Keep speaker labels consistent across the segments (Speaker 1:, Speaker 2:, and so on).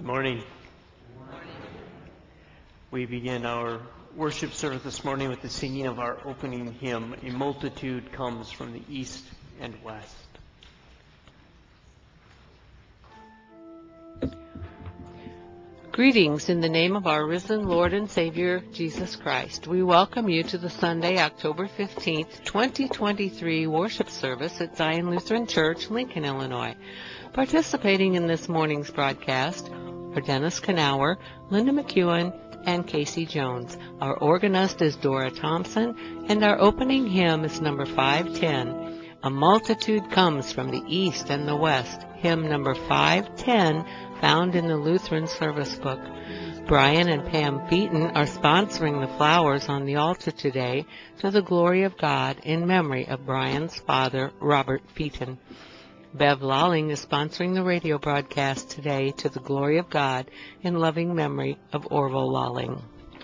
Speaker 1: Good morning. We begin our worship service this morning with the singing of our opening hymn, "A Multitude Comes from the East and West."
Speaker 2: Greetings in the name of our risen Lord and Savior, Jesus Christ. We welcome you to the Sunday, October 15th, 2023 worship service at Zion Lutheran Church, Lincoln, Illinois. Participating in this morning's broadcast are Dennis Knauer, Linda McEwen, and Casey Jones. Our organist is Dora Thompson, and our opening hymn is number 510, "A Multitude Comes from the East and the West," hymn number 510, found in the Lutheran Service Book. Brian and Pam Featon are sponsoring the flowers on the altar today to the glory of God in memory of Brian's father, Robert Featon. Bev Lolling is sponsoring the radio broadcast today to the glory of God in loving memory of Orville Lolling.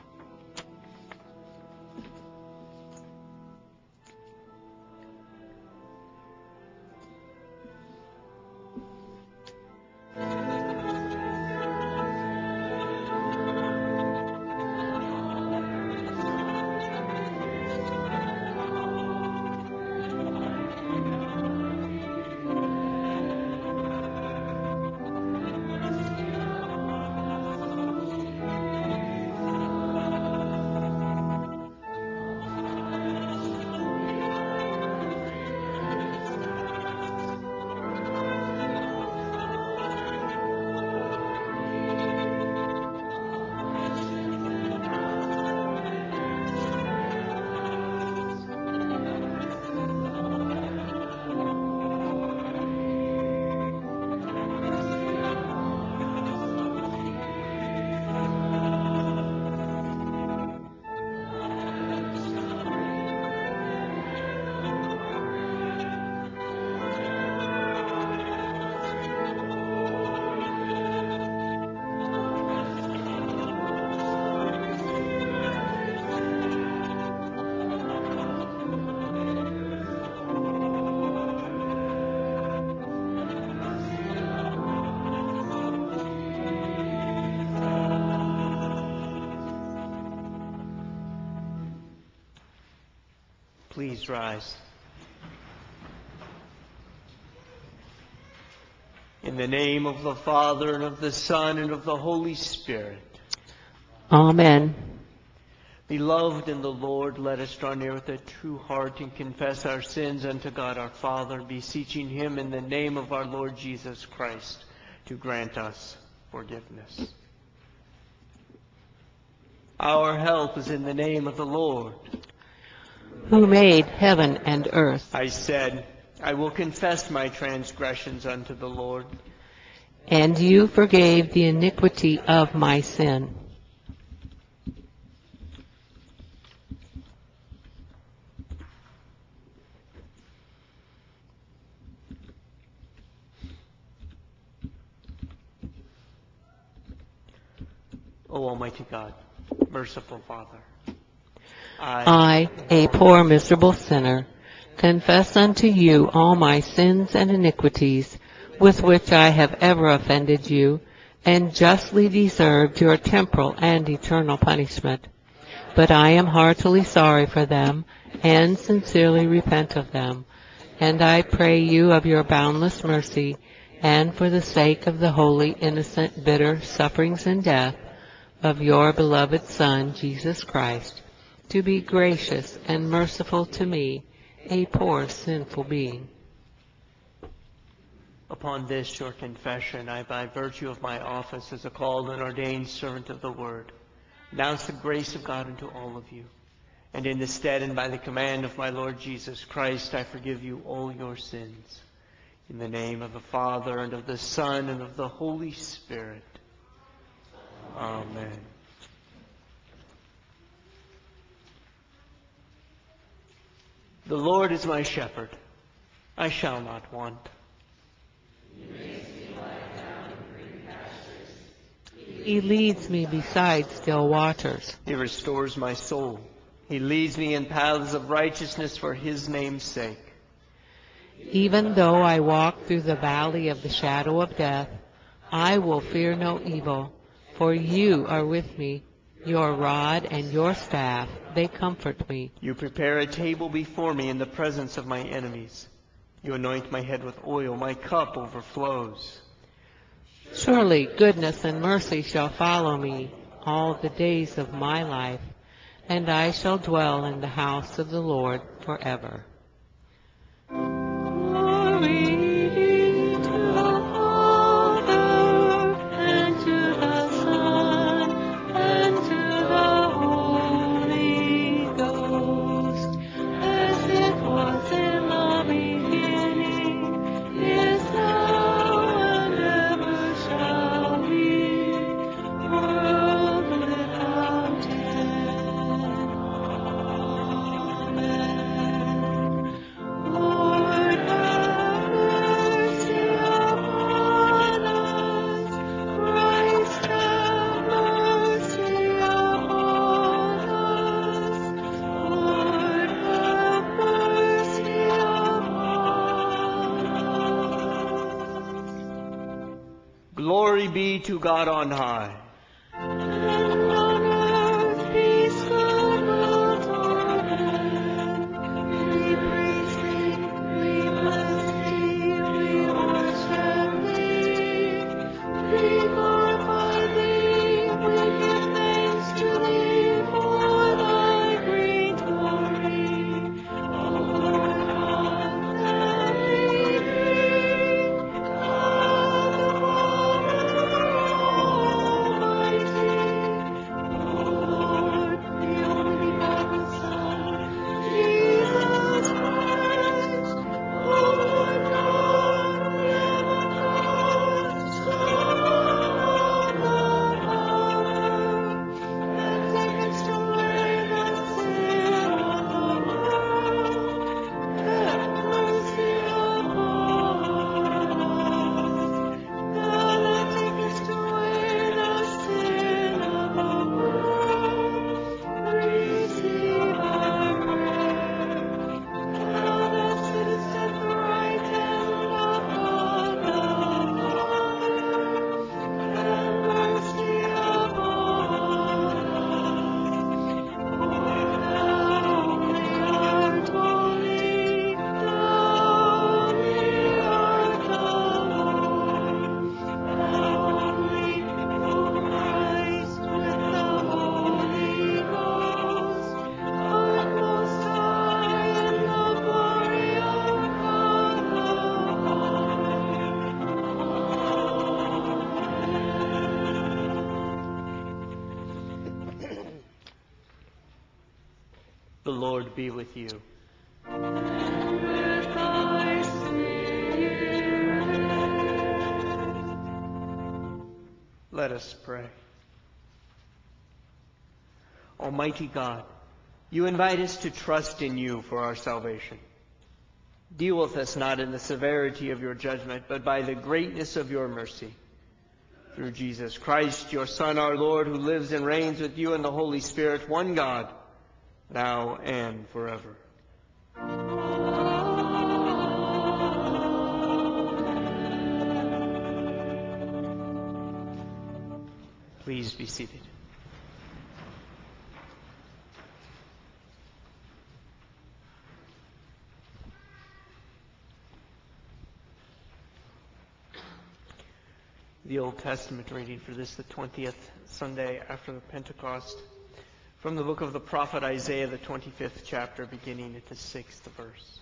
Speaker 1: Please rise. In the name of the Father, and of the Son, and of the Holy Spirit.
Speaker 2: Amen.
Speaker 1: Beloved in the Lord, let us draw near with a true heart and confess our sins unto God our Father, beseeching Him in the name of our Lord Jesus Christ to grant us forgiveness. Our help is in the name of the Lord,
Speaker 2: who made heaven and earth.
Speaker 1: I said, I will confess my transgressions unto the Lord.
Speaker 2: And you forgave the iniquity of my sin.
Speaker 1: O Almighty God, merciful Father,
Speaker 2: I, a poor miserable sinner, confess unto you all my sins and iniquities with which I have ever offended you, and justly deserved your temporal and eternal punishment. But I am heartily sorry for them, and sincerely repent of them. And I pray you of your boundless mercy, and for the sake of the holy, innocent, bitter sufferings and death of your beloved Son, Jesus Christ, to be gracious and merciful to me, a poor sinful being.
Speaker 1: Upon this your confession, I, by virtue of my office as a called and ordained servant of the Word, announce the grace of God unto all of you. And in the stead and by the command of my Lord Jesus Christ, I forgive you all your sins. In the name of the Father, and of the Son, and of the Holy Spirit. Amen. The Lord is my shepherd. I shall not want.
Speaker 2: He makes me lie down in green pastures. He leads me beside still waters.
Speaker 1: He restores my soul. He leads me in paths of righteousness for His name's sake.
Speaker 2: Even though I walk through the valley of the shadow of death, I will fear no evil, for you are with me. Your rod and your staff, they comfort me.
Speaker 1: You prepare a table before me in the presence of my enemies. You anoint my head with oil. My cup overflows.
Speaker 2: Surely goodness and mercy shall follow me all the days of my life, and I shall dwell in the house of the Lord forever. Glory be to the Father, and to the Son, and to the Holy Ghost, as it was in the beginning, is now, and ever shall be, world without end. Amen. Lord, have mercy upon us. Christ, have mercy upon us. Lord, have mercy upon us.
Speaker 1: Glory be to God on high.
Speaker 2: And on earth peace, goodwill toward men. We praise thee, we bless thee, we worship thee. We glorify thee, we give thanks to thee for thy great glory. O Lord God, that we thee, God the Father Almighty, O Lord, the only begotten Son, Jesus Christ, O Lord God, Lamb of God, Son of the Father, that takest away the sin of the world, have mercy upon us. Thou that takest away the sin of the world, receive our prayer. Thou that sittest at the right hand of God the Father, have mercy upon us. For thou only art holy, thou only art the Lord. Thou only, O Christ, with the Holy Ghost, art most high in the glory of God the Father.
Speaker 1: The Lord be with you.
Speaker 2: And with thy spirit.
Speaker 1: Let us pray. Almighty God, you invite us to trust in you for our salvation. Deal with us not in the severity of your judgment, but by the greatness of your mercy. Through Jesus Christ, your Son, our Lord, who lives and reigns with you in the Holy Spirit, one God, now and forever. Please be seated. The Old Testament reading for this, the 20th Sunday after the Pentecost, from the book of the prophet Isaiah, the 25th chapter, beginning at the 6th verse.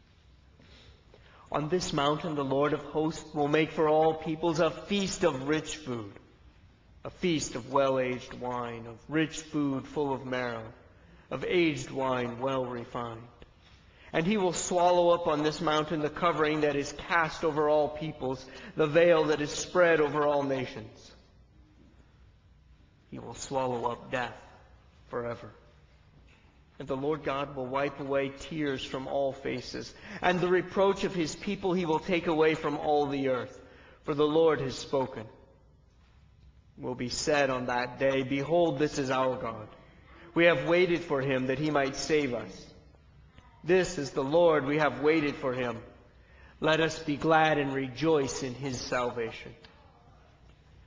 Speaker 1: On this mountain the Lord of hosts will make for all peoples a feast of rich food, a feast of well-aged wine, of rich food full of marrow, of aged wine well refined. And he will swallow up on this mountain the covering that is cast over all peoples, the veil that is spread over all nations. He will swallow up death forever. And the Lord God will wipe away tears from all faces, and the reproach of his people he will take away from all the earth. For the Lord has spoken. It will be said on that day, behold, this is our God. We have waited for him that he might save us. This is the Lord, we have waited for him. Let us be glad and rejoice in his salvation.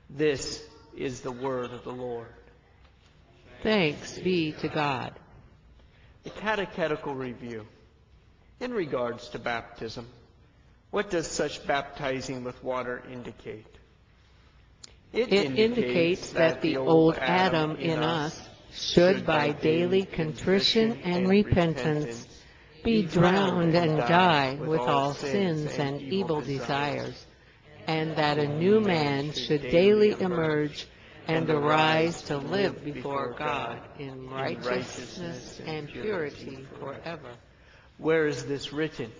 Speaker 1: This is the word of the Lord.
Speaker 2: Thanks be to God.
Speaker 1: The catechetical review. In regards to baptism, what does such baptizing with water indicate?
Speaker 2: It indicates that the old Adam in us should, by daily contrition and repentance, be drowned and die with all sins and evil desires, and that a new man should daily emerge and arise to live before God in righteousness and purity forever.
Speaker 1: Where is this written?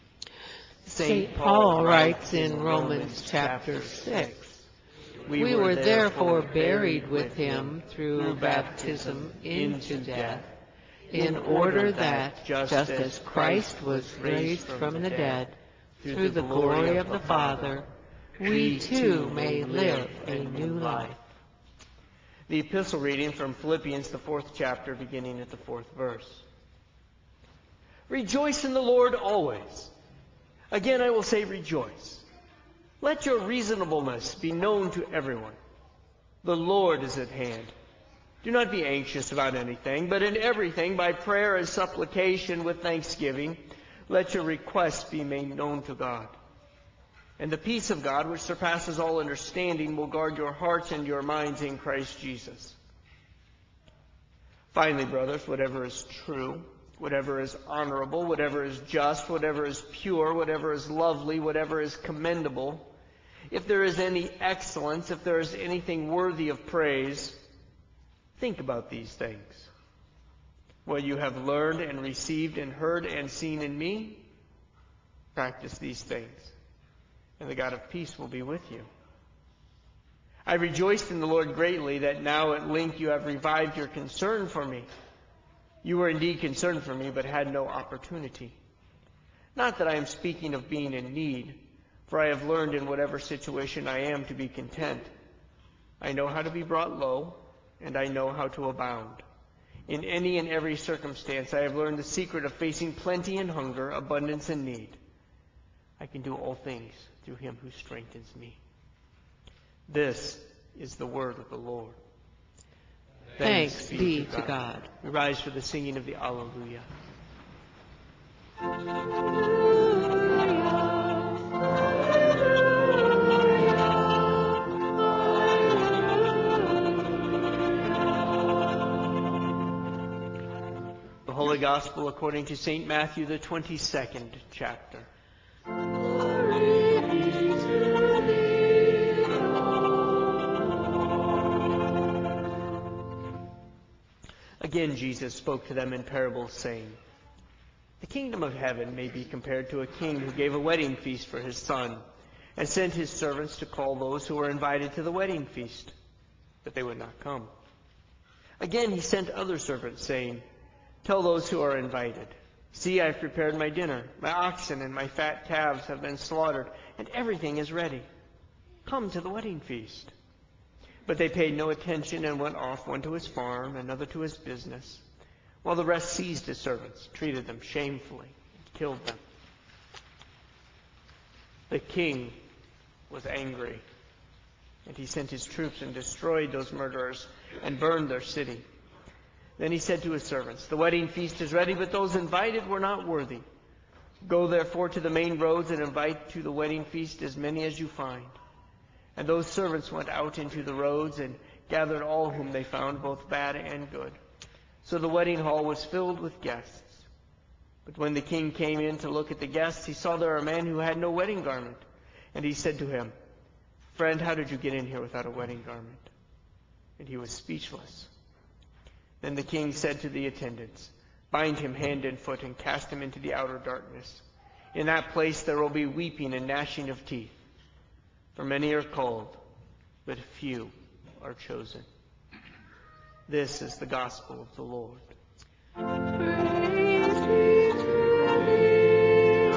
Speaker 2: St. Paul writes in Romans chapter 6, "We were therefore buried with him through baptism into death, in order that, just as Christ was raised from the dead through the glory of the Father, we too may live a new life."
Speaker 1: The epistle reading from Philippians, the 4th chapter, beginning at the 4th verse. Rejoice in the Lord always. Again I will say rejoice. Let your reasonableness be known to everyone. The Lord is at hand. Do not be anxious about anything, but in everything, by prayer and supplication with thanksgiving, let your requests be made known to God. And the peace of God, which surpasses all understanding, will guard your hearts and your minds in Christ Jesus. Finally, brothers, whatever is true, whatever is honorable, whatever is just, whatever is pure, whatever is lovely, whatever is commendable, if there is any excellence, if there is anything worthy of praise, think about these things. What you have learned and received and heard and seen in me, practice these things, and the God of peace will be with you. I rejoiced in the Lord greatly that now at length you have revived your concern for me. You were indeed concerned for me, but had no opportunity. Not that I am speaking of being in need, for I have learned in whatever situation I am to be content. I know how to be brought low, and I know how to abound. In any and every circumstance I have learned the secret of facing plenty and hunger, abundance and need. I can do all things through him who strengthens me. This is the word of the Lord.
Speaker 2: Thanks be to God.
Speaker 1: We rise for the singing of the Alleluia. The Holy Gospel according to St. Matthew, the 22nd chapter. Again Jesus spoke to them in parables, saying, The kingdom of heaven may be compared to a king who gave a wedding feast for his son, and sent his servants to call those who were invited to the wedding feast, but they would not come. Again he sent other servants, saying, Tell those who are invited, See, I have prepared my dinner. My oxen and my fat calves have been slaughtered, and everything is ready. Come to the wedding feast. But they paid no attention and went off, one to his farm, another to his business, while the rest seized his servants, treated them shamefully, and killed them. The king was angry, and he sent his troops and destroyed those murderers and burned their city. Then he said to his servants, The wedding feast is ready, but those invited were not worthy. Go therefore to the main roads and invite to the wedding feast as many as you find. And those servants went out into the roads and gathered all whom they found, both bad and good. So the wedding hall was filled with guests. But when the king came in to look at the guests, he saw there a man who had no wedding garment. And he said to him, Friend, how did you get in here without a wedding garment? And he was speechless. Then the king said to the attendants, Bind him hand and foot and cast him into the outer darkness. In that place there will be weeping and gnashing of teeth. For many are called, but few are chosen. This is the gospel of the Lord.
Speaker 2: Praise be to thee,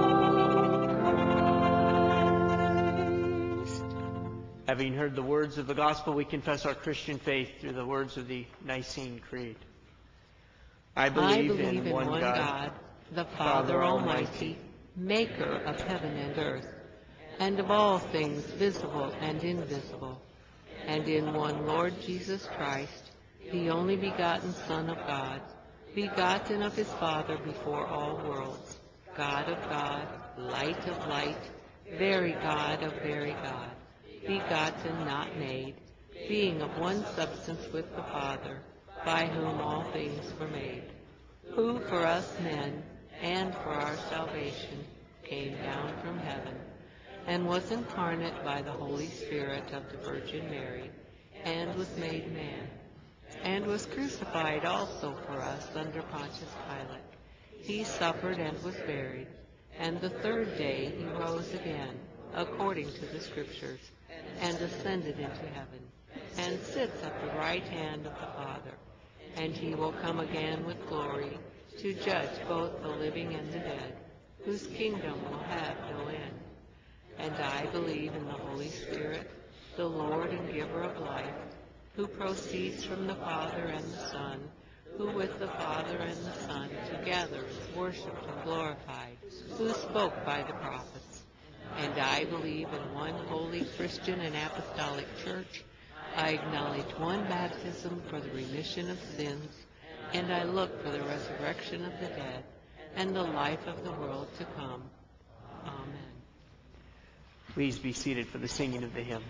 Speaker 2: O Christ.
Speaker 1: Having heard the words of the gospel, we confess our Christian faith through the words of the Nicene Creed. I believe in one God,
Speaker 2: the Father Almighty, maker of heaven and earth, and of all things visible and invisible. and in one Lord Jesus Christ, the only begotten Son of God, begotten of his Father before all worlds, God of God, light of light, very God of very God, begotten, not made, being of one substance with the Father, by whom all things were made, who for us men and for our salvation came down from heaven, and was incarnate by the Holy Spirit of the Virgin Mary, and was made man, and was crucified also for us under Pontius Pilate. He suffered and was buried, and the third day he rose again, according to the Scriptures, and ascended into heaven, and sits at the right hand of the Father. And he will come again with glory, to judge both the living and the dead, whose kingdom will have no end. And I believe in the Holy Spirit, the Lord and giver of life, who proceeds from the Father and the Son, who with the Father and the Son together is worshipped and glorified, who spoke by the prophets. And I believe in one holy Christian and apostolic church. I acknowledge one baptism for the remission of sins, and I look for the resurrection of the dead and the life of the world to come. Amen.
Speaker 1: Please be seated for the singing of the hymn.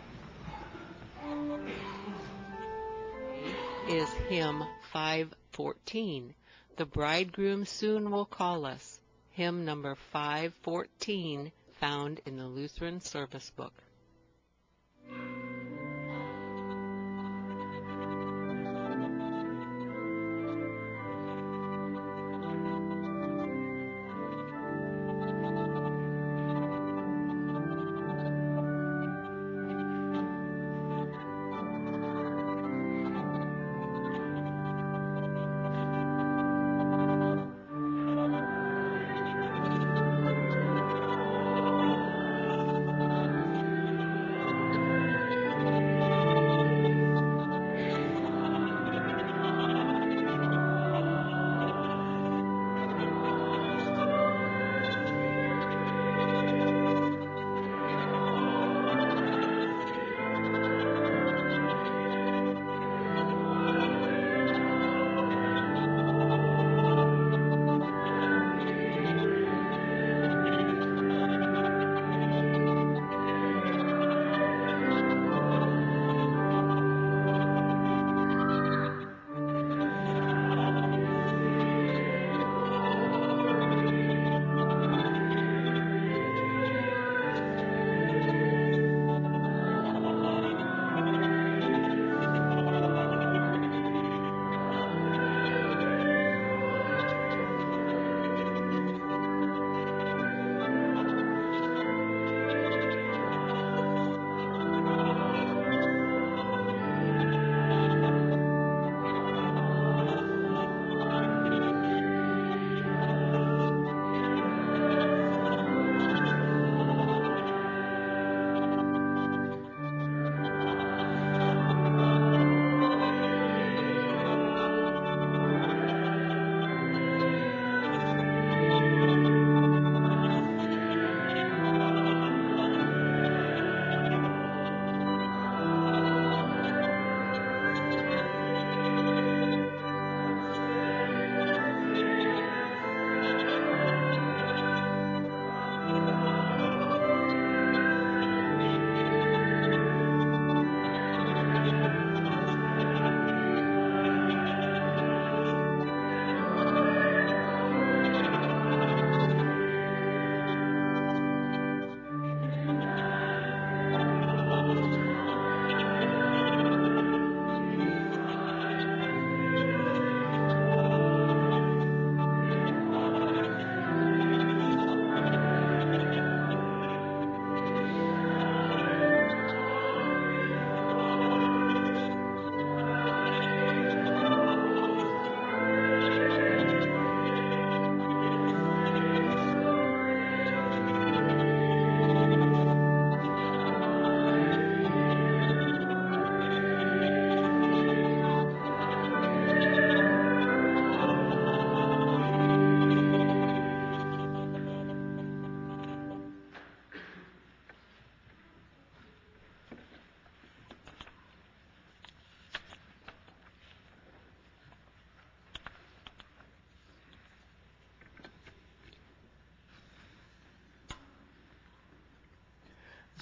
Speaker 2: Is hymn 514. The bridegroom soon will call us. Hymn number 514, found in the Lutheran Service Book.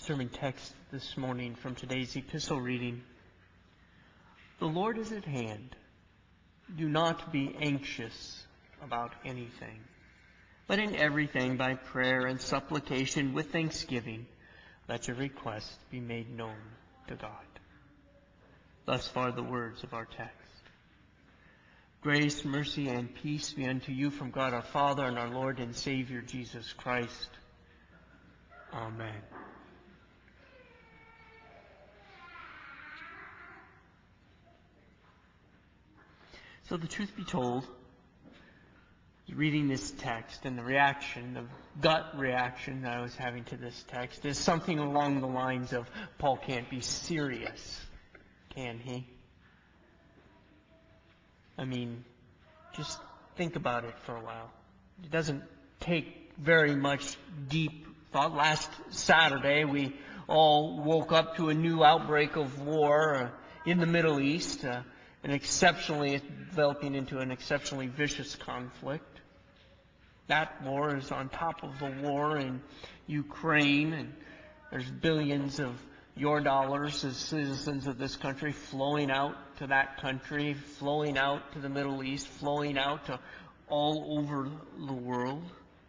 Speaker 1: sermon text this morning from today's epistle reading. The Lord is at hand. Do not be anxious about anything, but in everything by prayer and supplication with thanksgiving, let your requests be made known to God. Thus far the words of our text. Grace, mercy, and peace be unto you from God our Father and our Lord and Savior Jesus Christ. Amen. So the truth be told, reading this text and the reaction, the gut reaction that I was having to this text is something along the lines of, Paul can't be serious, can he? I mean, just think about it for a while. It doesn't take very much deep thought. Last Saturday, we all woke up to a new outbreak of war in the Middle East, developing into an exceptionally vicious conflict. That war is on top of the war in Ukraine, and there's billions of your dollars as citizens of this country flowing out to that country, flowing out to the Middle East, flowing out to all over the world.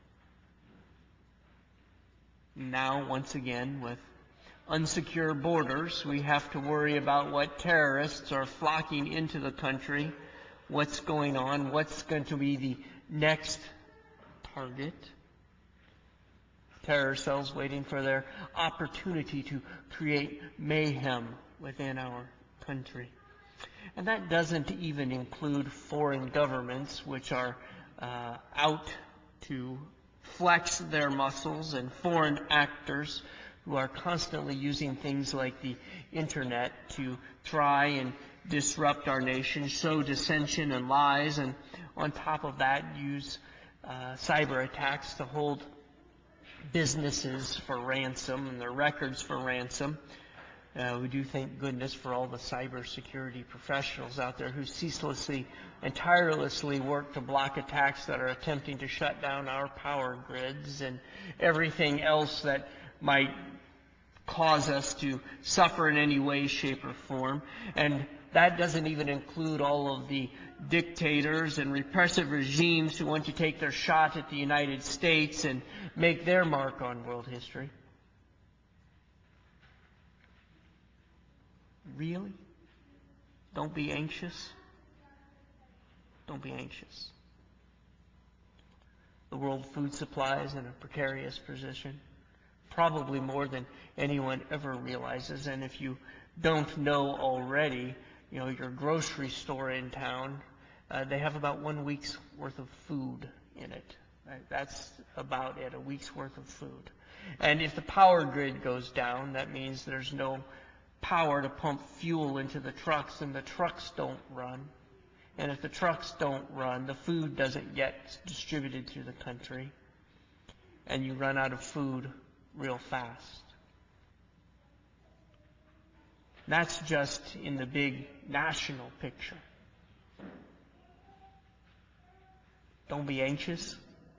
Speaker 1: Now, once again, with unsecure borders, we have to worry about what terrorists are flocking into the country, what's going on, what's going to be the next target. Terror cells waiting for their opportunity to create mayhem within our country. And that doesn't even include foreign governments which are out to flex their muscles, and foreign actors who are constantly using things like the internet to try and disrupt our nation, sow dissension and lies, and on top of that use cyber attacks to hold businesses for ransom and their records for ransom. We do thank goodness for all the cybersecurity professionals out there who ceaselessly and tirelessly work to block attacks that are attempting to shut down our power grids and everything else that might cause us to suffer in any way, shape, or form. And that doesn't even include all of the dictators and repressive regimes who want to take their shot at the United States and make their mark on world history. Really? Don't be anxious. Don't be anxious. The world food supply is in a precarious position, probably more than anyone ever realizes. And if you don't know already, your grocery store in town, they have about 1 week's worth of food in it. Right? That's about it, a week's worth of food. And if the power grid goes down, that means there's no power to pump fuel into the trucks, and the trucks don't run. And if the trucks don't run, the food doesn't get distributed through the country, and you run out of food real fast. That's just in the big national picture. Don't be anxious.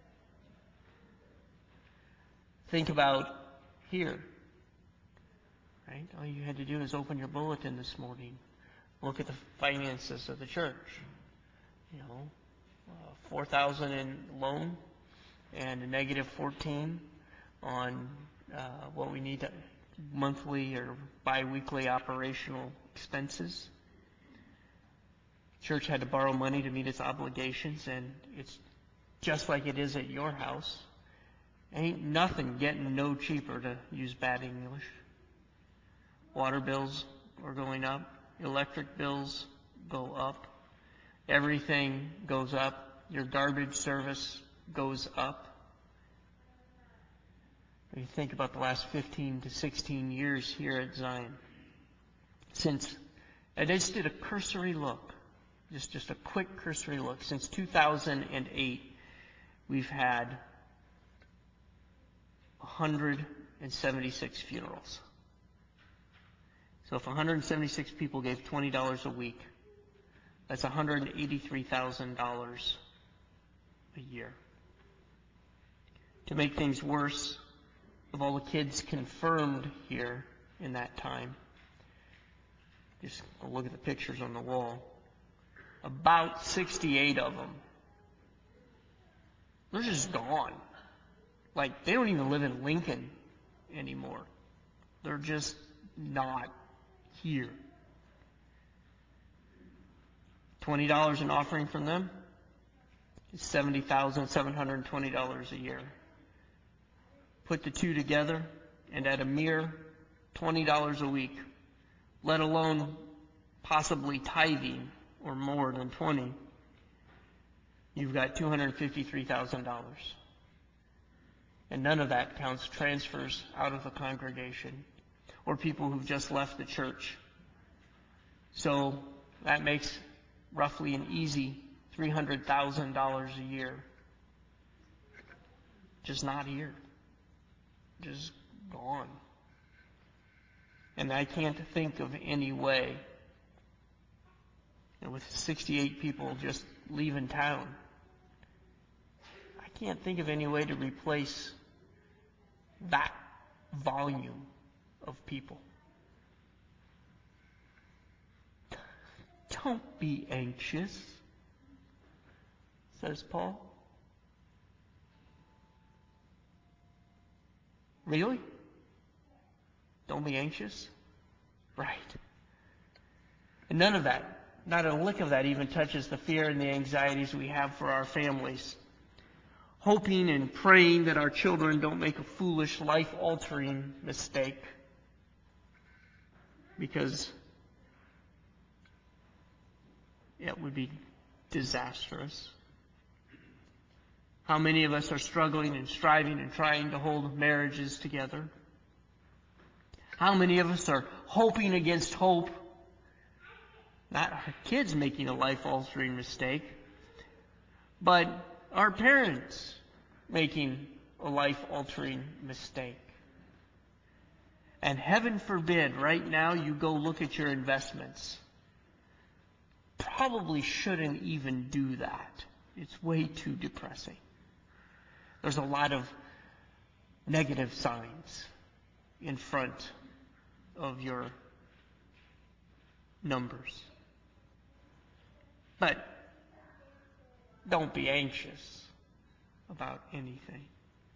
Speaker 1: Think about here. Right? All you had to do is open your bulletin this morning. Look at the finances of the church. $4,000 in loan and a negative 14 on what we need to monthly or bi-weekly operational expenses. Church had to borrow money to meet its obligations, and it's just like it is at your house. Ain't nothing getting no cheaper, to use bad English. Water bills are going up. Electric bills go up. Everything goes up. Your garbage service goes up. When you think about the last 15 to 16 years here at Zion, I just did a cursory look, just a quick cursory look. Since 2008, we've had 176 funerals. So if 176 people gave $20 a week, that's $183,000 a year. To make things worse, of all the kids confirmed here in that time, just look at the pictures on the wall, about 68 of them, they're just gone. Like, they don't even live in Lincoln anymore. They're just not here. $20 an offering from them is $70,720 a year. Put the two together, and at a mere $20 a week, let alone possibly tithing or more than 20, you've got $253,000. And none of that counts transfers out of the congregation or people who've just left the church. So that makes roughly an easy $300,000 a year. Just not here. Just gone. And I can't think of any way, with 68 people just leaving town, I can't think of any way to replace that volume of people. Don't be anxious, says Paul. Really? Don't be anxious? Right. And none of that, not a lick of that, even touches the fear and the anxieties we have for our families. Hoping and praying that our children don't make a foolish, life-altering mistake. Because it would be disastrous. How many of us are struggling and striving and trying to hold marriages together? How many of us are hoping against hope? Not our kids making a life-altering mistake, but our parents making a life-altering mistake. And heaven forbid, right now you go look at your investments. Probably shouldn't even do that. It's way too depressing. There's a lot of negative signs in front of your numbers. But don't be anxious about anything.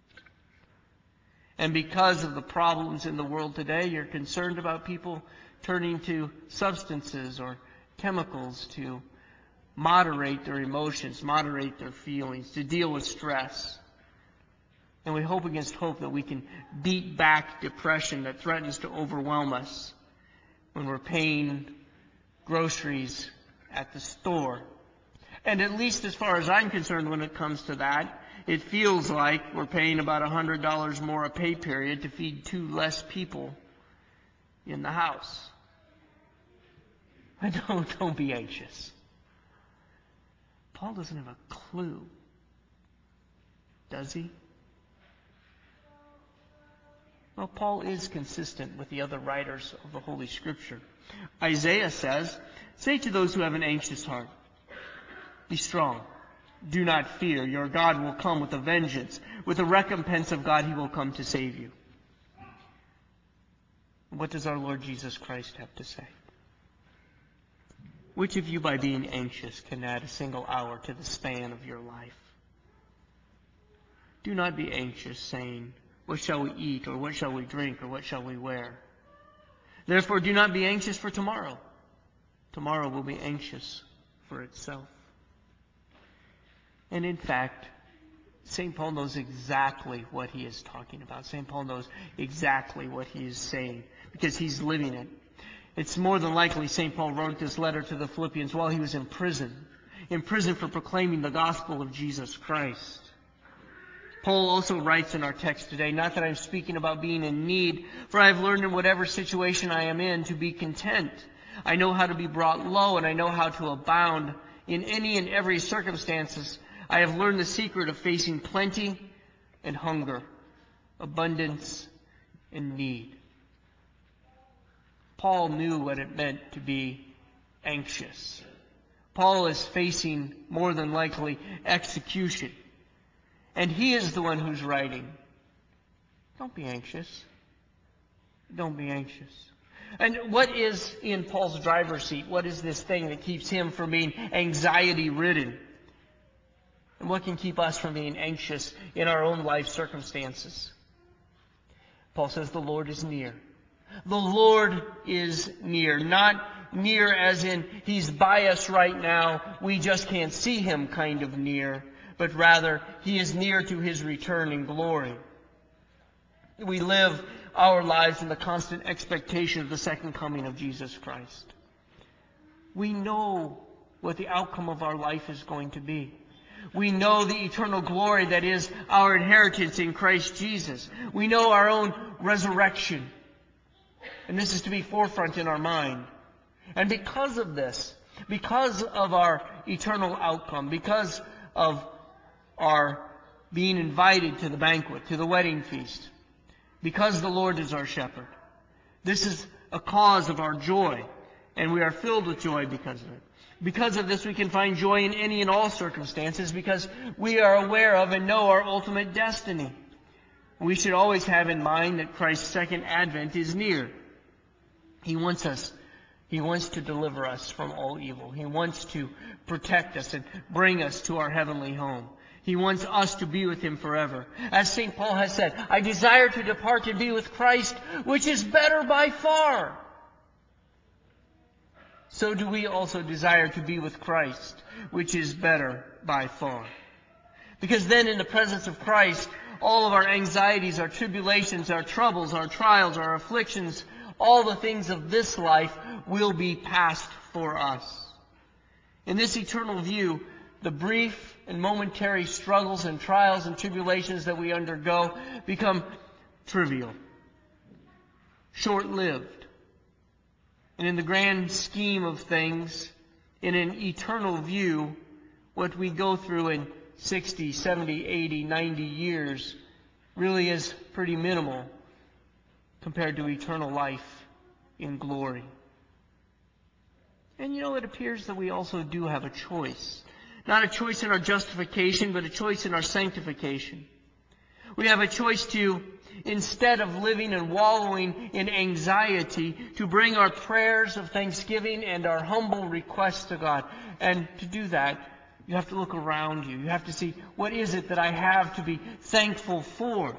Speaker 1: And because of the problems in the world today, you're concerned about people turning to substances or chemicals to moderate their emotions, moderate their feelings, to deal with stress. And we hope against hope that we can beat back depression that threatens to overwhelm us when we're paying groceries at the store. And at least as far as I'm concerned when it comes to that, it feels like we're paying about $100 more a pay period to feed 2 less people in the house. Don't be anxious. Paul doesn't have a clue, does he? Well, Paul is consistent with the other writers of the Holy Scripture. Isaiah says, "Say to those who have an anxious heart, be strong. Do not fear. Your God will come with a vengeance. With the recompense of God, he will come to save you." What does our Lord Jesus Christ have to say? Which of you, by being anxious, can add a single hour to the span of your life? Do not be anxious, saying, "What shall we eat, or what shall we drink, or what shall we wear?" Therefore, do not be anxious for tomorrow. Tomorrow will be anxious for itself. And in fact, St. Paul knows exactly what he is talking about. St. Paul knows exactly what he is saying because he's living it. It's more than likely St. Paul wrote this letter to the Philippians while he was in prison for proclaiming the gospel of Jesus Christ. Paul also writes in our text today, "Not that I'm speaking about being in need, for I have learned in whatever situation I am in to be content. I know how to be brought low, and I know how to abound in any and every circumstances. I have learned the secret of facing plenty and hunger, abundance and need." Paul knew what it meant to be anxious. Paul is facing, more than likely, execution. And he is the one who's writing. Don't be anxious. Don't be anxious. And what is in Paul's driver's seat? What is this thing that keeps him from being anxiety-ridden? And what can keep us from being anxious in our own life circumstances? Paul says the Lord is near. The Lord is near. Not near as in He's by us right now, we just can't see Him kind of near, but rather He is near to His return in glory. We live our lives in the constant expectation of the second coming of Jesus Christ. We know what the outcome of our life is going to be. We know the eternal glory that is our inheritance in Christ Jesus. We know our own resurrection. And this is to be forefront in our mind. And because of this, because of our eternal outcome, because of our being invited to the banquet, to the wedding feast, because the Lord is our shepherd, this is a cause of our joy, and we are filled with joy because of it. Because of this, we can find joy in any and all circumstances because we are aware of and know our ultimate destiny. We should always have in mind that Christ's second advent is near. He wants to deliver us from all evil. He wants to protect us and bring us to our heavenly home. He wants us to be with Him forever. As St. Paul has said, I desire to depart and be with Christ, which is better by far. So do we also desire to be with Christ, which is better by far. Because then in the presence of Christ, all of our anxieties, our tribulations, our troubles, our trials, our afflictions, all the things of this life will be past for us. In this eternal view, the brief and momentary struggles and trials and tribulations that we undergo become trivial, short-lived. And in the grand scheme of things, in an eternal view, what we go through in 60, 70, 80, 90 years really is pretty minimal compared to eternal life in glory. And it appears that we also do have a choice. Not a choice in our justification, but a choice in our sanctification. We have a choice to, instead of living and wallowing in anxiety, to bring our prayers of thanksgiving and our humble requests to God. And to do that, you have to look around you. You have to see, what is it that I have to be thankful for?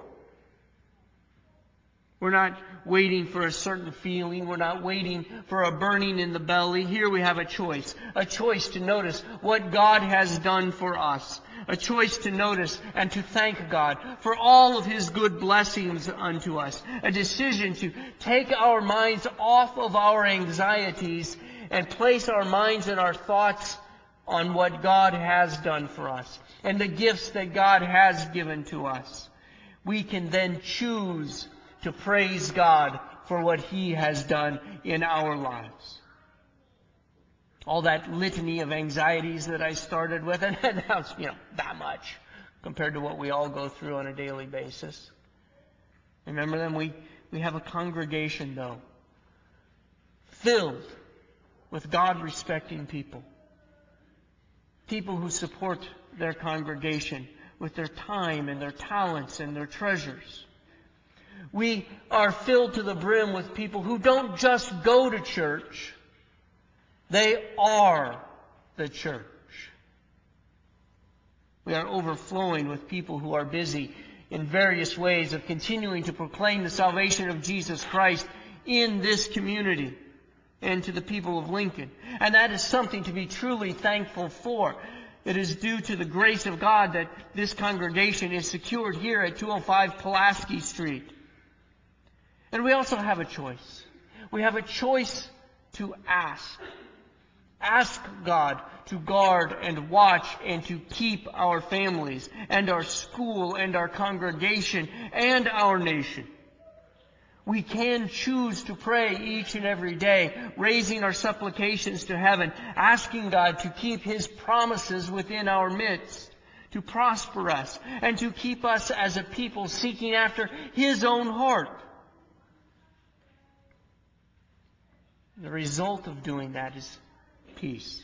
Speaker 1: We're not waiting for a certain feeling. We're not waiting for a burning in the belly. Here we have a choice to notice what God has done for us. A choice to notice and to thank God for all of His good blessings unto us. A decision to take our minds off of our anxieties and place our minds and our thoughts on what God has done for us and the gifts that God has given to us. We can then choose to praise God for what He has done in our lives. All that litany of anxieties that I started with, and now it's, that much compared to what we all go through on a daily basis. Remember them? We have a congregation, though, filled with God-respecting people. People who support their congregation with their time and their talents and their treasures. We are filled to the brim with people who don't just go to church. They are the church. We are overflowing with people who are busy in various ways of continuing to proclaim the salvation of Jesus Christ in this community and to the people of Lincoln. And that is something to be truly thankful for. It is due to the grace of God that this congregation is secured here at 205 Pulaski Street. And we also have a choice. We have a choice to ask. Ask God to guard and watch and to keep our families and our school and our congregation and our nation. We can choose to pray each and every day, raising our supplications to heaven, asking God to keep His promises within our midst, to prosper us, and to keep us as a people seeking after His own heart. The result of doing that is peace.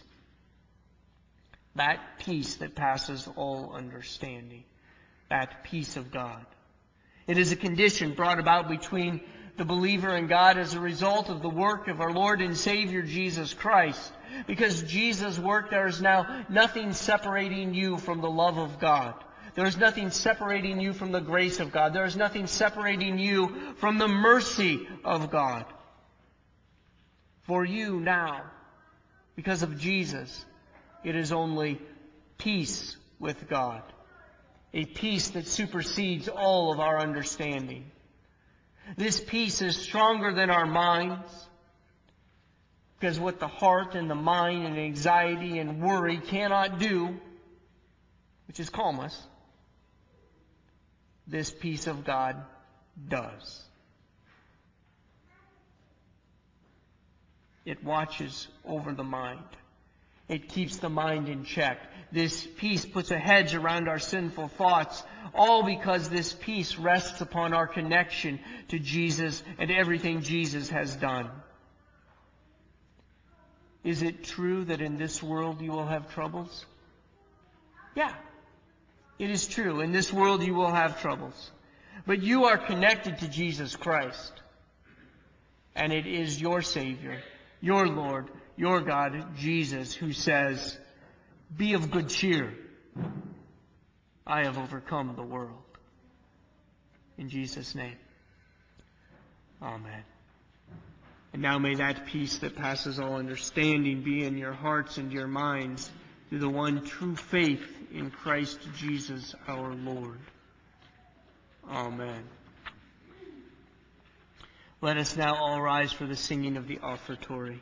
Speaker 1: That peace that passes all understanding. That peace of God. It is a condition brought about between the believer and God as a result of the work of our Lord and Savior Jesus Christ. Because Jesus' work, there is now nothing separating you from the love of God. There is nothing separating you from the grace of God. There is nothing separating you from the mercy of God. For you now, because of Jesus, it is only peace with God. A peace that supersedes all of our understanding. This peace is stronger than our minds, because what the heart and the mind and anxiety and worry cannot do, which is calm us, this peace of God does. It watches over the mind. It keeps the mind in check. This peace puts a hedge around our sinful thoughts, all because this peace rests upon our connection to Jesus and everything Jesus has done. Is it true that in this world you will have troubles? Yeah, it is true. In this world you will have troubles. But you are connected to Jesus Christ. And it is your Savior, your Lord, your God, Jesus, who says, "Be of good cheer. I have overcome the world." In Jesus' name. Amen. And now may that peace that passes all understanding be in your hearts and your minds through the one true faith in Christ Jesus our Lord. Amen. Let us now all rise for the singing of the offertory.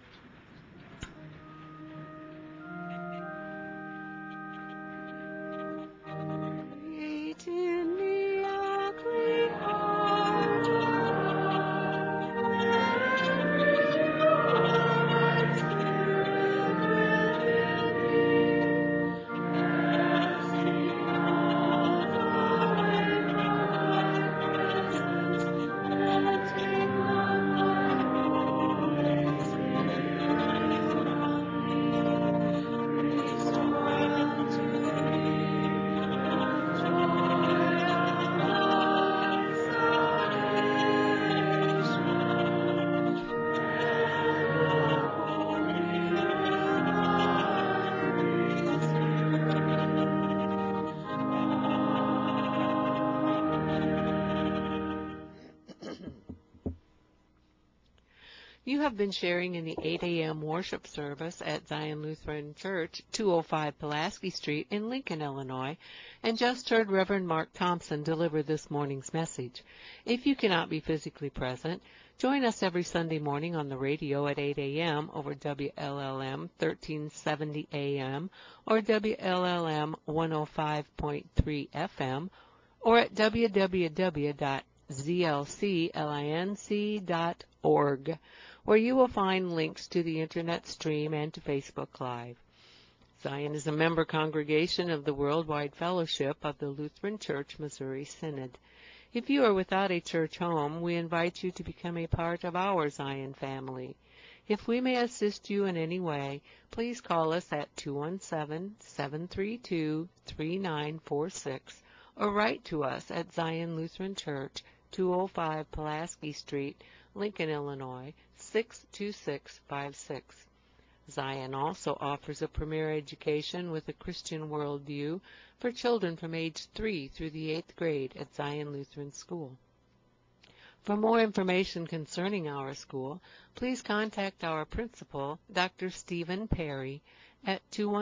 Speaker 2: You have been sharing in the 8 a.m. worship service at Zion Lutheran Church, 205 Pulaski Street in Lincoln, Illinois, and just heard Reverend Mark Thompson deliver this morning's message. If you cannot be physically present, join us every Sunday morning on the radio at 8 a.m. over WLLM 1370 AM or WLLM 105.3 FM or at www.zlclinc.org, where you will find links to the Internet stream and to Facebook Live. Zion is a member congregation of the Worldwide Fellowship of the Lutheran Church Missouri Synod. If you are without a church home, we invite you to become a part of our Zion family. If we may assist you in any way, please call us at 217-732-3946 or write to us at Zion Lutheran Church, 205 Pulaski Street, Lincoln, Illinois, 62656. Zion also offers a premier education with a Christian worldview for children from age 3 through the 8th grade at Zion Lutheran School. For more information concerning our school, please contact our principal, Dr. Stephen Perry, at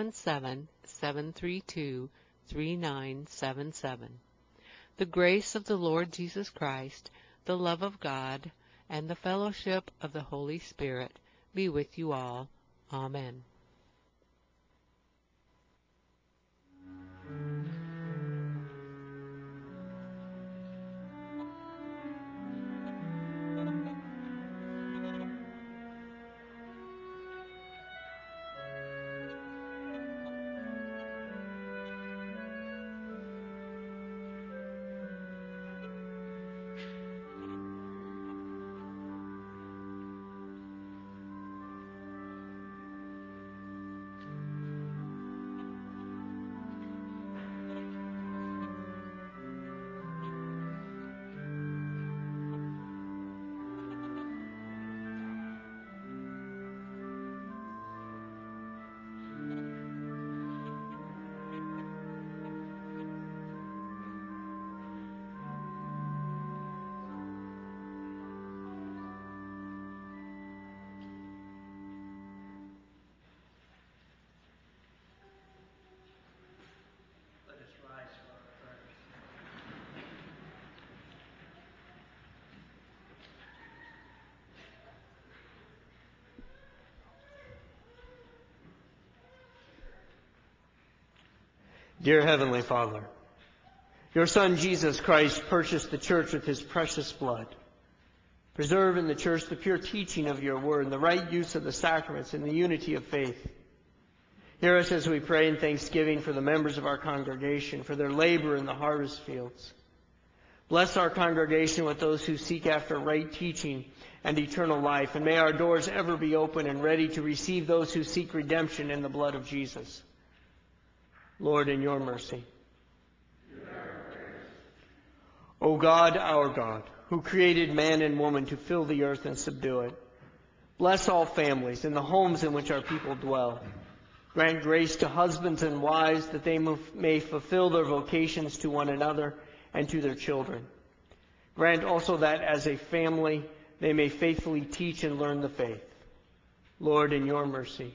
Speaker 2: 217-732-3977. The grace of the Lord Jesus Christ, the love of God, and the fellowship of the Holy Spirit be with you all. Amen.
Speaker 1: Dear Heavenly Father, your Son Jesus Christ purchased the church with his precious blood. Preserve in the church the pure teaching of your word and the right use of the sacraments and the unity of faith. Hear us as we pray in thanksgiving for the members of our congregation, for their labor in the harvest fields. Bless our congregation with those who seek after right teaching and eternal life, and may our doors ever be open and ready to receive those who seek redemption in the blood of Jesus. Lord, in your mercy. O God, our God, who created man and woman to fill the earth and subdue it, bless all families and the homes in which our people dwell. Grant grace to husbands and wives that they may fulfill their vocations to one another and to their children. Grant also that as a family they may faithfully teach and learn the faith. Lord, in your mercy.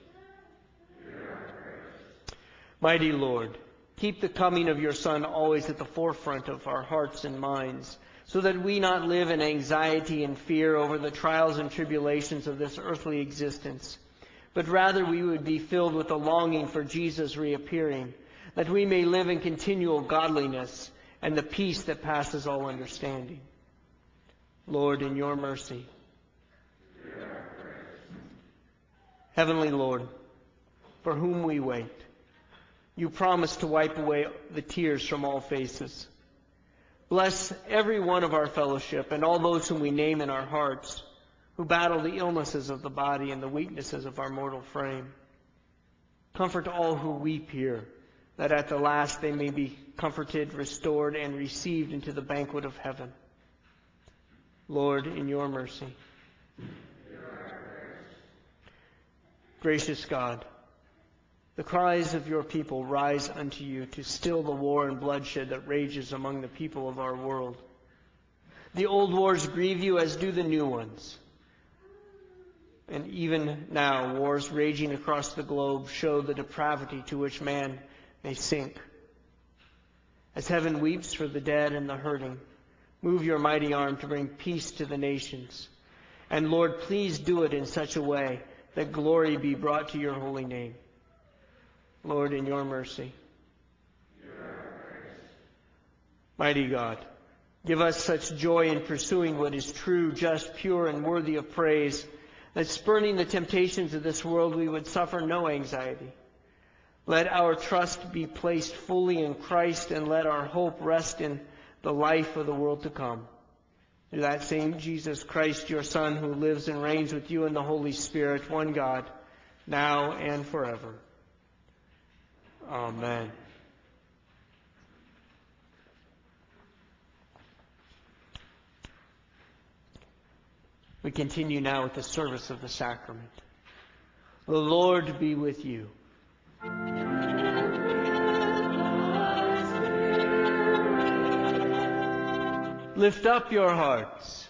Speaker 1: Mighty Lord, keep the coming of your Son always at the forefront of our hearts and minds, so that we not live in anxiety and fear over the trials and tribulations of this earthly existence, but rather we would be filled with a longing for Jesus' reappearing, that we may live in continual godliness and the peace that passes all understanding. Lord, in your mercy. Heavenly Lord, for whom we wait, you promise to wipe away the tears from all faces. Bless every one of our fellowship and all those whom we name in our hearts, who battle the illnesses of the body and the weaknesses of our mortal frame. Comfort all who weep here, that at the last they may be comforted, restored, and received into the banquet of heaven. Lord, in your mercy. Gracious God, the cries of your people rise unto you to still the war and bloodshed that rages among the people of our world. The old wars grieve you as do the new ones. And even now, wars raging across the globe show the depravity to which man may sink. As heaven weeps for the dead and the hurting, move your mighty arm to bring peace to the nations. And Lord, please do it in such a way that glory be brought to your holy name. Lord, in your mercy. Mighty God, give us such joy in pursuing what is true, just, pure, and worthy of praise, that spurning the temptations of this world we would suffer no anxiety. Let our trust be placed fully in Christ, and let our hope rest in the life of the world to come. Through that same Jesus Christ, your Son, who lives and reigns with you in the Holy Spirit, one God, now and forever. Amen. We continue now with the service of the sacrament. The Lord be with you. Lift up your hearts.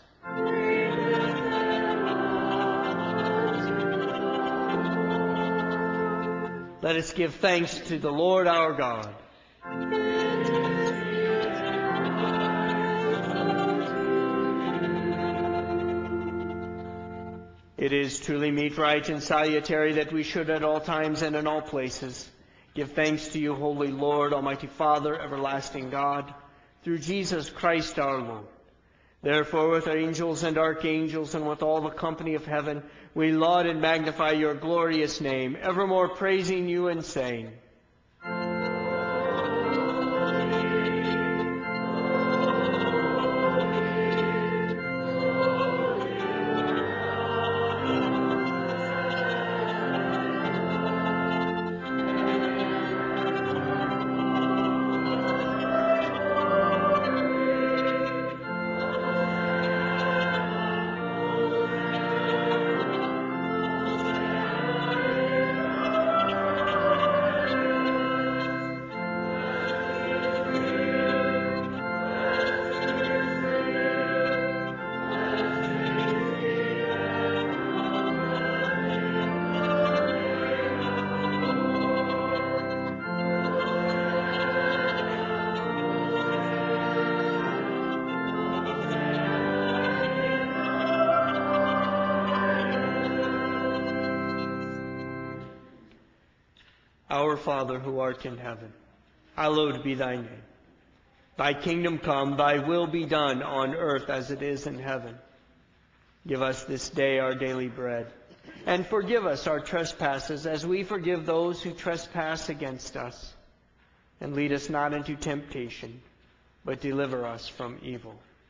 Speaker 1: Let us give thanks to the Lord our God. It is truly meet, right, and salutary that we should at all times and in all places give thanks to you, Holy Lord, Almighty Father, everlasting God, through Jesus Christ our Lord. Therefore, with angels and archangels and with all the company of heaven, we laud and magnify your glorious name, evermore praising you and saying, Our Father, who art in heaven, hallowed be thy name. Thy kingdom come, thy will be done on earth as it is in heaven. Give us this day our daily bread, and forgive us our trespasses as we forgive those who trespass against us. And lead us not into temptation, but deliver us from evil.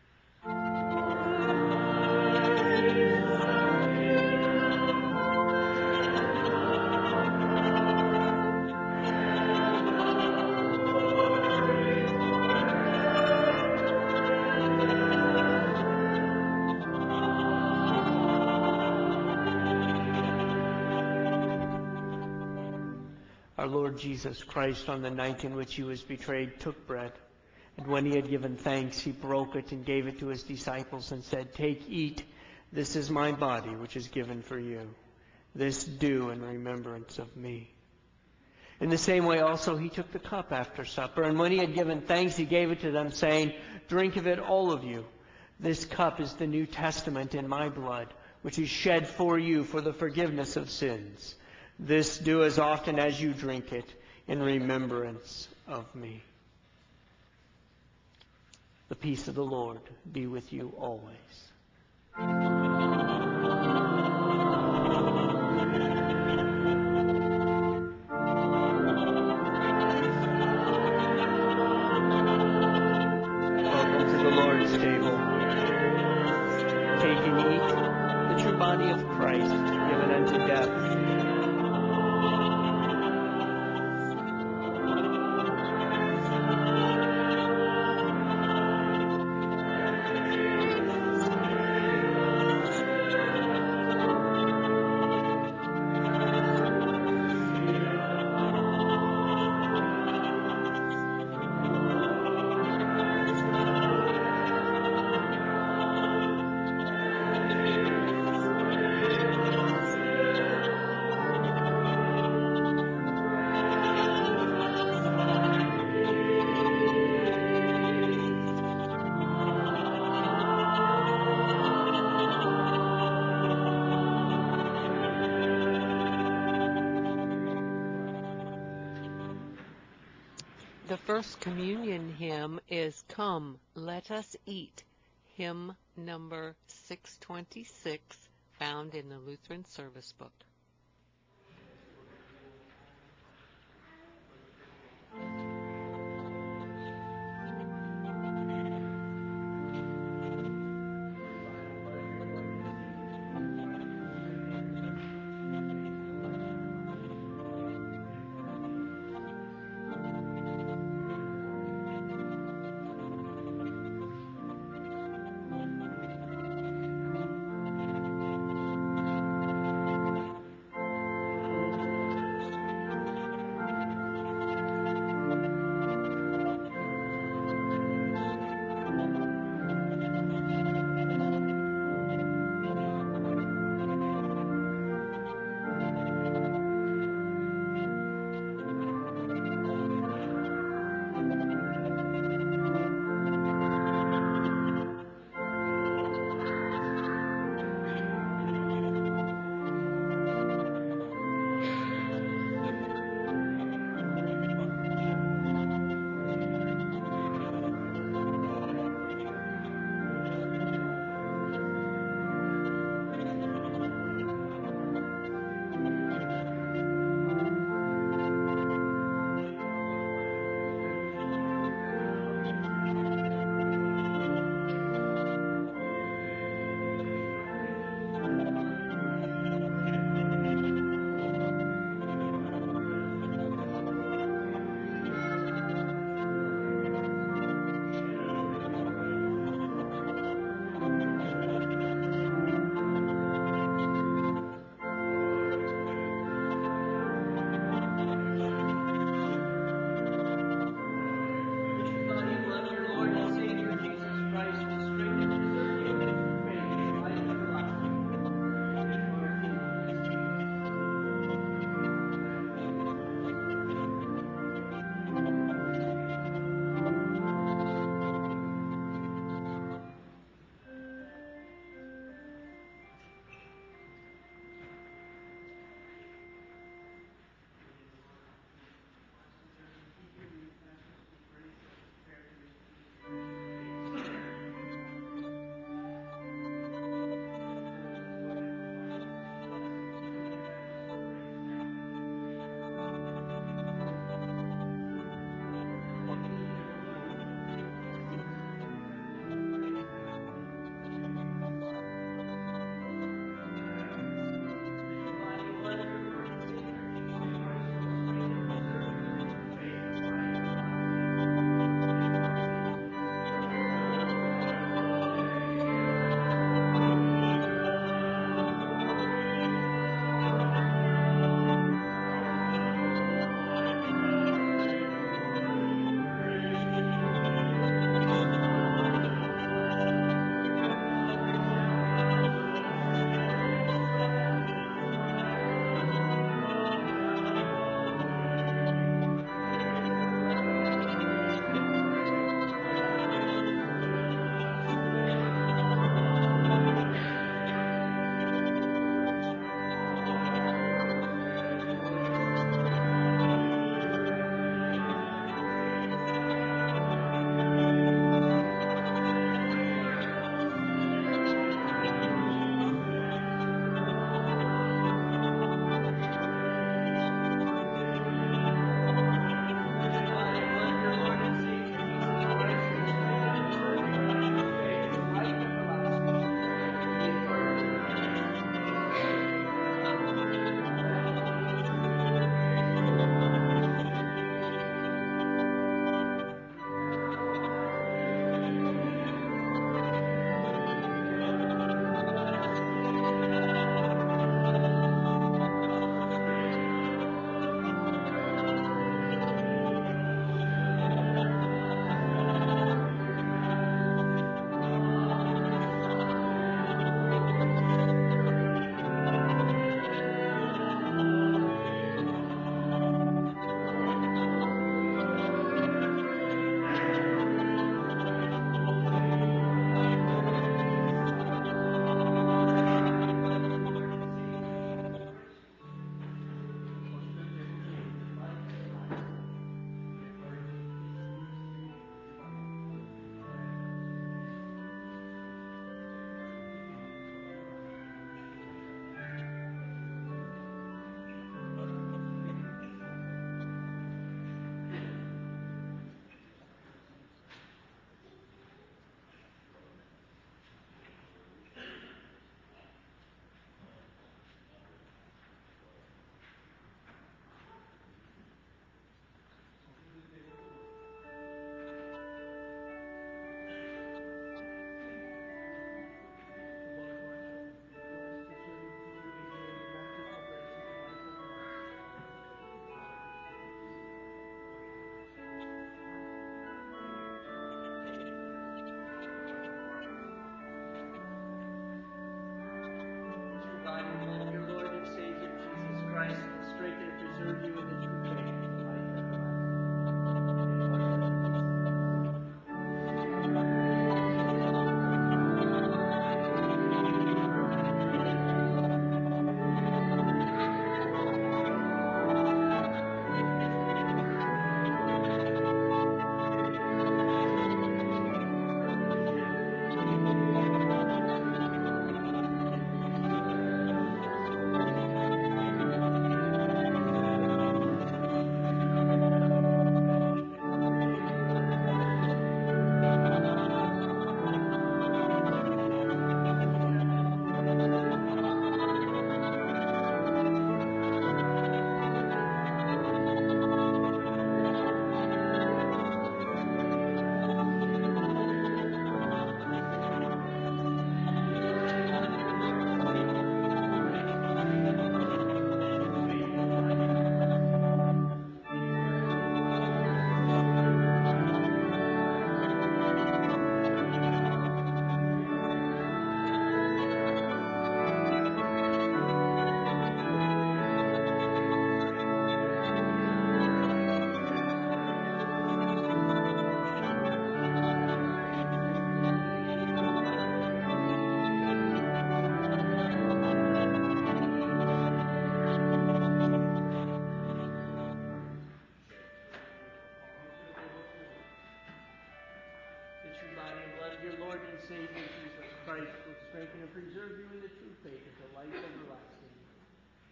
Speaker 1: Our Lord Jesus Christ, on the night in which he was betrayed, took bread. And when he had given thanks, he broke it and gave it to his disciples and said, "Take, eat. This is my body, which is given for you. This do in remembrance of me." In the same way also he took the cup after supper. And when he had given thanks, he gave it to them, saying, "Drink of it, all of you. This cup is the New Testament in my blood, which is shed for you for the forgiveness of sins. This do as often as you drink it in remembrance of me." The peace of the Lord be with you always. Welcome to the Lord's table. Take and eat the true body of Christ, given unto death.
Speaker 2: The first communion hymn is "Come, Let Us Eat," hymn number 626, found in the Lutheran Service Book.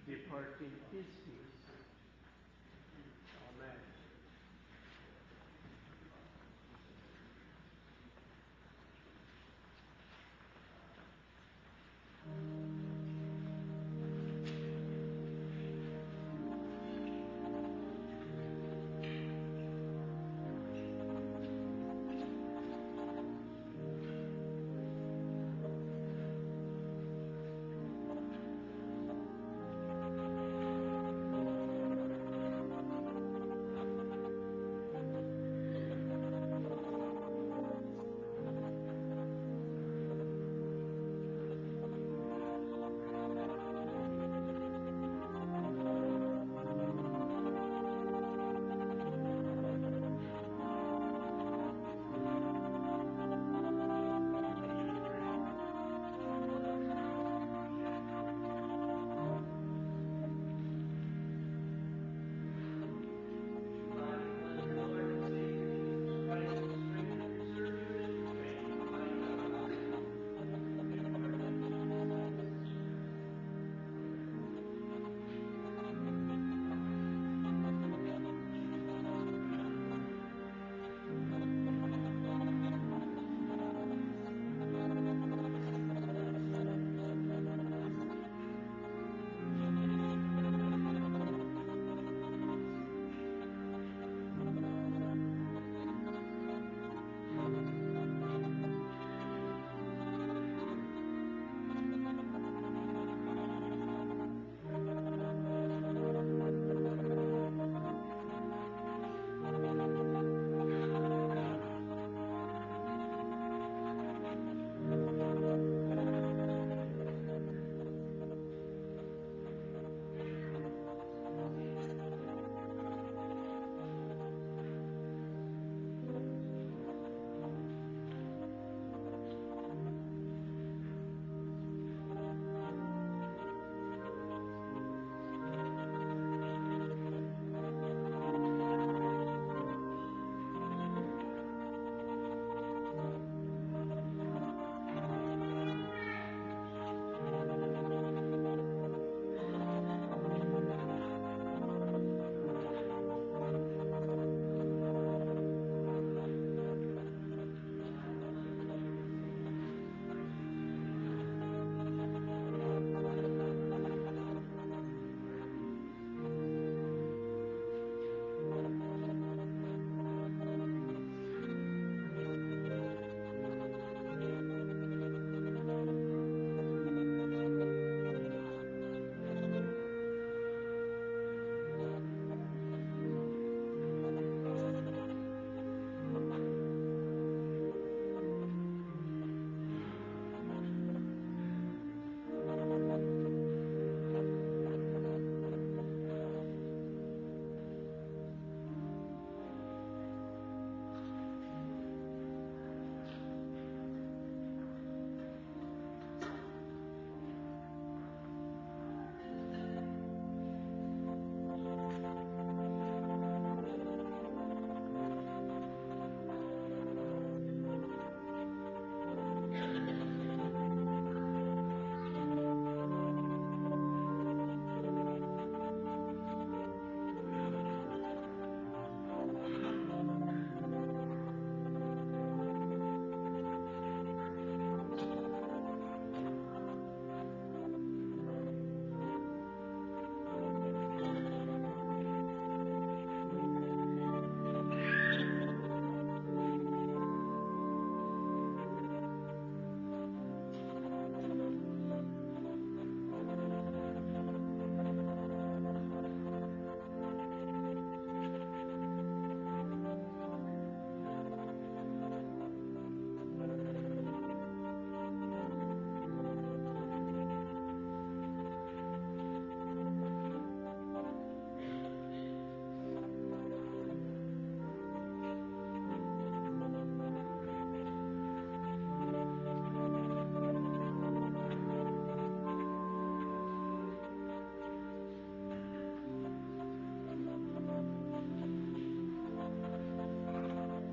Speaker 1: Depart in his peace. Amen.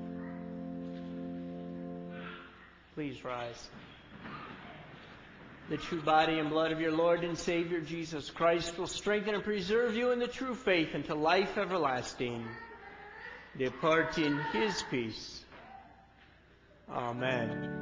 Speaker 1: Please rise. The true body and blood of your Lord and Savior Jesus Christ will strengthen and preserve you in the true faith unto life everlasting. Depart in his peace. Amen.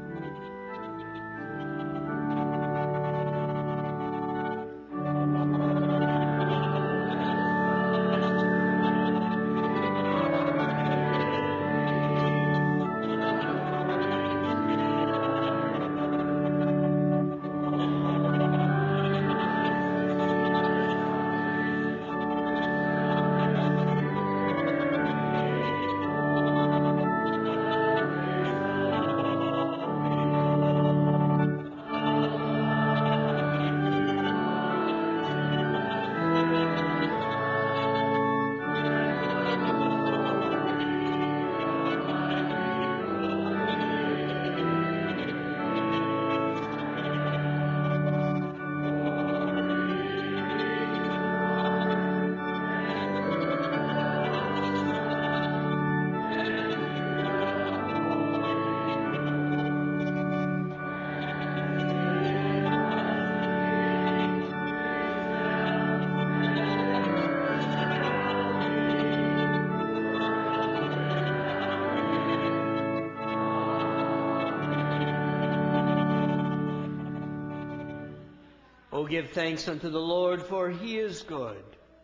Speaker 1: O give thanks unto the Lord, for he is good.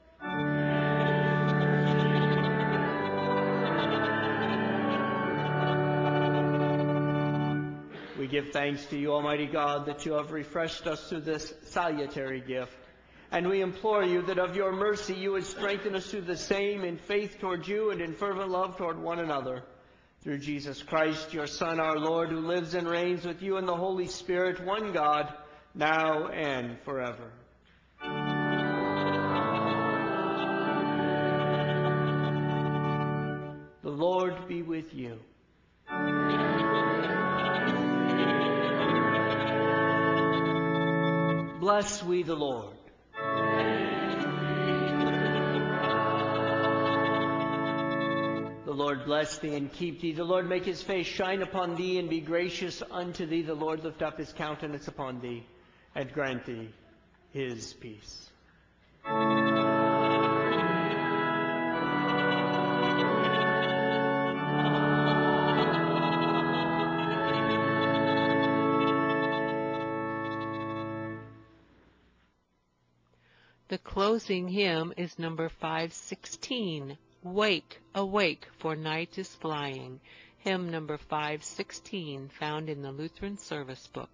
Speaker 1: We give thanks to you, Almighty God, that you have refreshed us through this salutary gift. And we implore you that of your mercy you would strengthen us through the same in faith toward you and in fervent love toward one another. Through Jesus Christ, your Son, our Lord, who lives and reigns with you in the Holy Spirit, one God, now and forever. The Lord be with you. Bless we the Lord. The Lord bless thee and keep thee. The Lord make his face shine upon thee and be gracious unto thee. The Lord lift up his countenance upon thee and grant thee his peace.
Speaker 2: The closing hymn is number 516, Wake, Awake, for Night is Flying, hymn number 516, found in the Lutheran Service Book.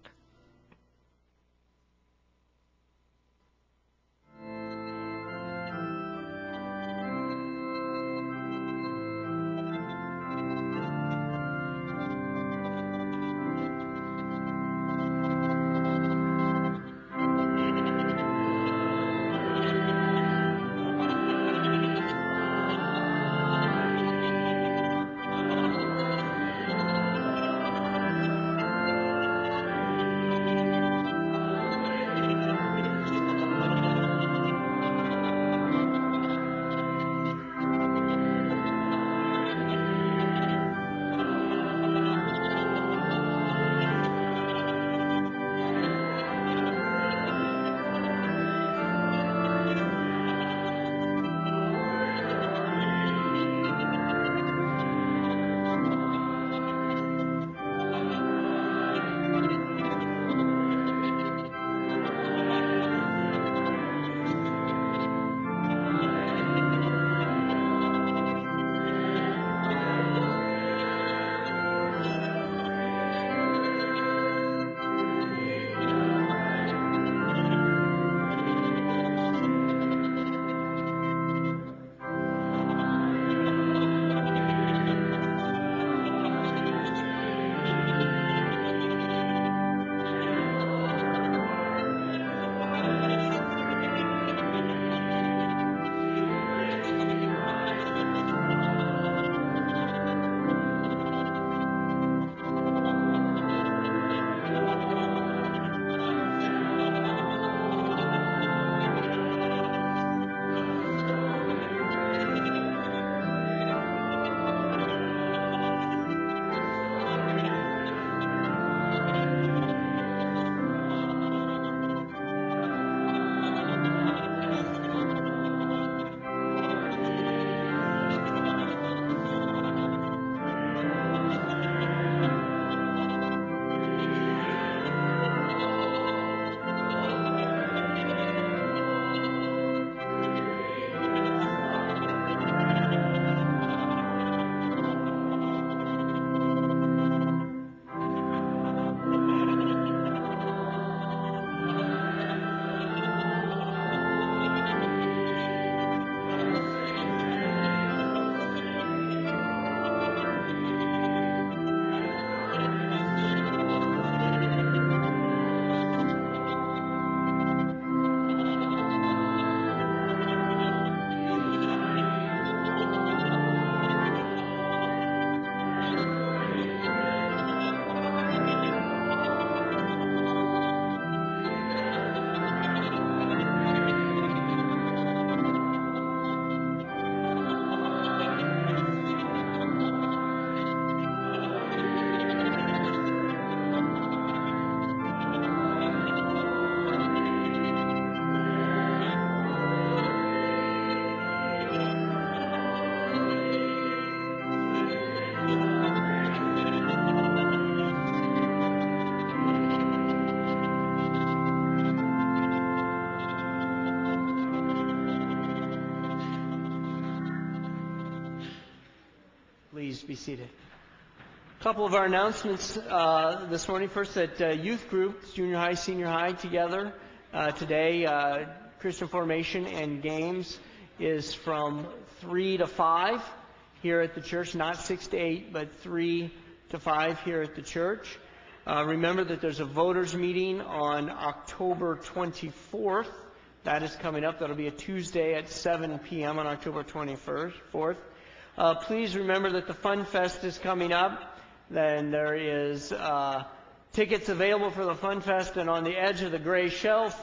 Speaker 1: Please be seated. A couple of our announcements this morning. First, that youth groups, junior high, senior high, together today. Christian formation and games is from 3 to 5 here at the church. Not 6 to 8, but 3 to 5 here at the church. Remember that there's a voters meeting on October 24th. That is coming up. That'll be a Tuesday at 7 p.m. on October 24th. Please remember that the Fun Fest is coming up. Then there is tickets available for the Fun Fest, and on the edge of the gray shelf,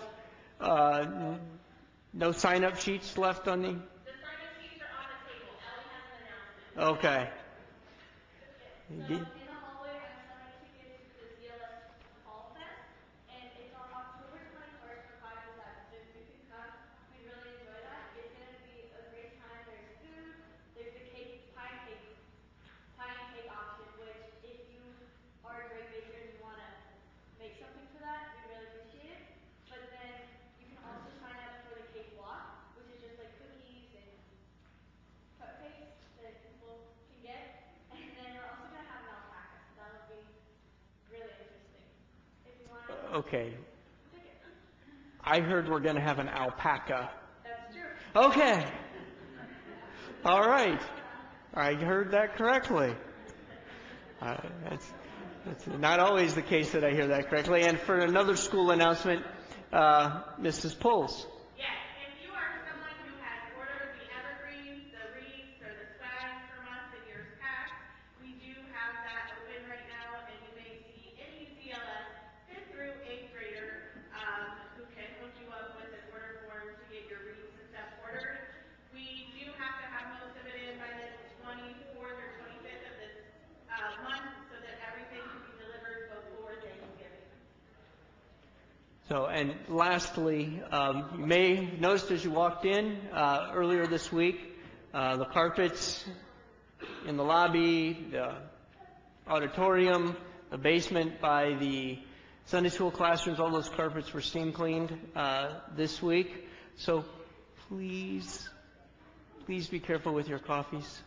Speaker 1: no sign-up sheets left on the...
Speaker 3: The sign-up sheets are on the table. Ellie has an announcement.
Speaker 1: Okay.
Speaker 3: So in the hallway, I'm selling tickets to the ZLS Fall Fest, and it's on October 21st from 5 to 7. So if you can come, we'd really enjoy that. It's going to be a great time. There's food, there's the pie and cake option, which if you are a great baker and you want to make something for that, we'd really appreciate it. But then you can also sign up for the cake walk, which is just like cookies and cupcakes that people can get. And then we're also going to have an alpaca, so that'll be really interesting. If you want to
Speaker 1: Okay.
Speaker 3: pick it.
Speaker 1: I heard we're going to have an alpaca.
Speaker 3: That's true.
Speaker 1: Okay. All right. I heard that correctly. That's not always the case that I hear that correctly. And for another school announcement, Mrs. Pulse.
Speaker 3: Yes, if you are someone who has ordered the evergreens, the wreaths, or the signs from us in years past, we do have that open right now, and you may see any ZLS 5th through 8th grader who can hook you up with an order form to get your wreaths and stuff ordered. We do have to have most of it in by the 24th or 25th of this month so that everything can be delivered before Thanksgiving.
Speaker 1: So, and lastly, you may have noticed as you walked in earlier this week, the carpets in the lobby, the auditorium, the basement by the Sunday school classrooms, all those carpets were steam cleaned this week. So please be careful with your coffees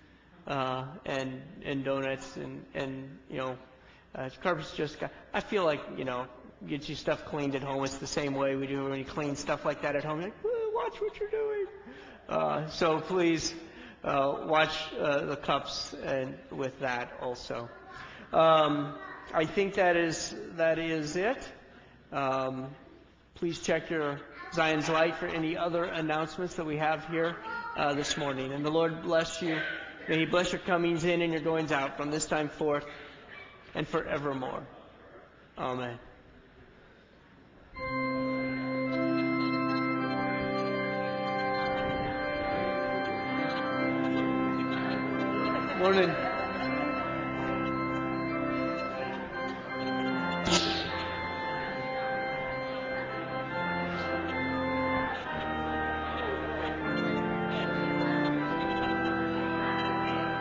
Speaker 1: and donuts and carpets just got. I feel like get you stuff cleaned at home. It's the same way we do when you clean stuff like that at home. You're like, watch what you're doing. So please watch the cups and with that also. I think that is it. Please check your Zion's Light for any other announcements that we have here this morning. And the Lord bless you. May He bless your comings in and your goings out from this time forth and forevermore. Amen. Morning.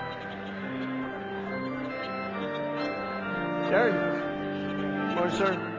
Speaker 1: Darren. Morning, sir.